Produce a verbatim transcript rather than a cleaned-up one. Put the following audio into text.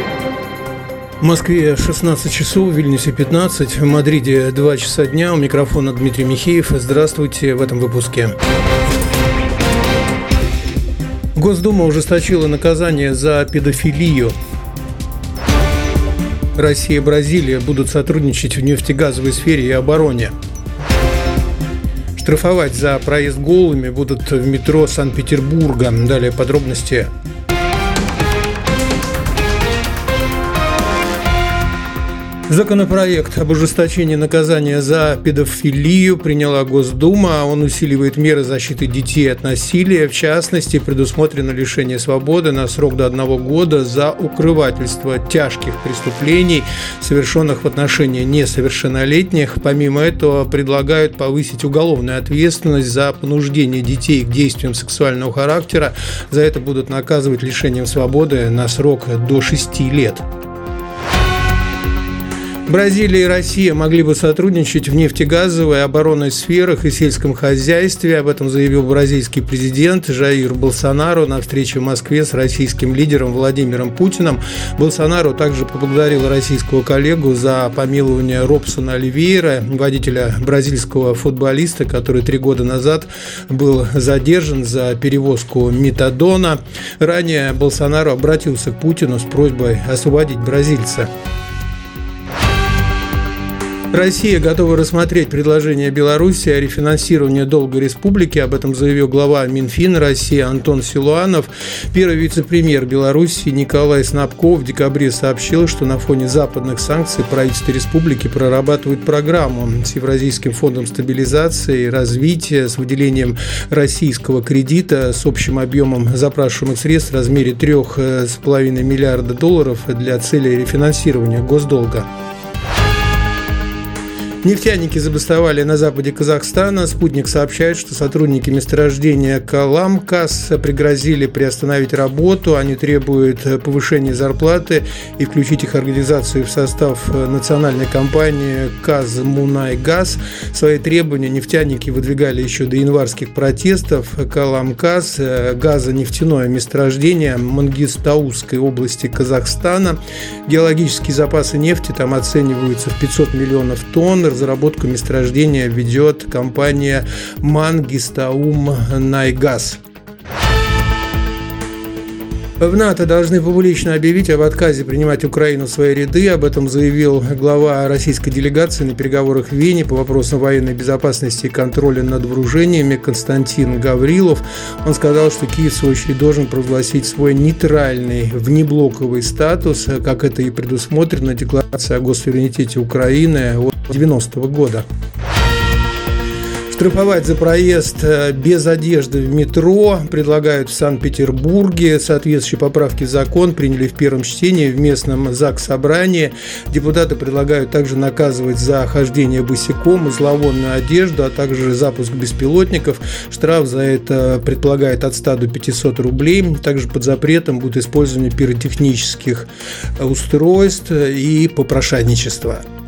В Москве шестнадцать часов, в Вильнюсе пятнадцать, в Мадриде два часа дня. У микрофона Дмитрий Михеев. Здравствуйте в этом выпуске. Госдума ужесточила наказание за педофилию. Россия и Бразилия будут сотрудничать в нефтегазовой сфере и обороне. Штрафовать за проезд голыми будут в метро Санкт-Петербурга. Далее подробности. Законопроект об ужесточении наказания за педофилию приняла Госдума. Он усиливает меры защиты детей от насилия. В частности, предусмотрено лишение свободы на срок до одного года за укрывательство тяжких преступлений, совершенных в отношении несовершеннолетних. Помимо этого, предлагают повысить уголовную ответственность за понуждение детей к действиям сексуального характера. За это будут наказывать лишением свободы на срок до шести лет. Бразилия и Россия могли бы сотрудничать в нефтегазовой, оборонной сферах и сельском хозяйстве. Об этом заявил бразильский президент Жаир Болсонару на встрече в Москве с российским лидером Владимиром Путиным. Болсонару также поблагодарил российского коллегу за помилование Робсона Оливейра, водителя бразильского футболиста, который три года назад был задержан за перевозку метадона. Ранее Болсонару обратился к Путину с просьбой освободить бразильца. Россия готова рассмотреть предложение Беларуси о рефинансировании долга республики. Об этом заявил глава Минфина России Антон Силуанов. Первый вице-премьер Беларуси Николай Снабков в декабре сообщил, что на фоне западных санкций правительство республики прорабатывает программу с Евразийским фондом стабилизации и развития с выделением российского кредита с общим объемом запрашиваемых средств в размере трех с половиной миллиарда долларов для целей рефинансирования госдолга. Нефтяники забастовали на западе Казахстана. «Спутник» сообщает, что сотрудники месторождения «Каламкас» пригрозили приостановить работу. Они требуют повышения зарплаты и включить их организацию в состав национальной компании «Казмунайгаз». Свои требования нефтяники выдвигали еще до январских протестов. «Каламкас» – газонефтяное месторождение Мангистаускской области Казахстана. Геологические запасы нефти там оцениваются в пятьсот миллионов тонн. Разработку месторождения ведет компания «Мангистаум-Найгаз». В НАТО должны публично объявить об отказе принимать Украину в свои ряды. Об этом заявил глава российской делегации на переговорах в Вене по вопросам военной безопасности и контроля над вооружениями Константин Гаврилов. Он сказал, что Киев, в свою очередь, должен провозгласить свой нейтральный внеблоковый статус, как это и предусмотрено Декларацией о госсуверенитете Украины от девяностого года. Штрафовать за проезд без одежды в метро предлагают в Санкт-Петербурге. Соответствующие поправки в закон приняли в первом чтении в местном Заксобрании. Депутаты предлагают также наказывать за хождение босиком и зловонную одежду, а также запуск беспилотников. Штраф за это предполагает от ста до пятисот рублей. Также под запретом будет использование пиротехнических устройств и попрошайничество.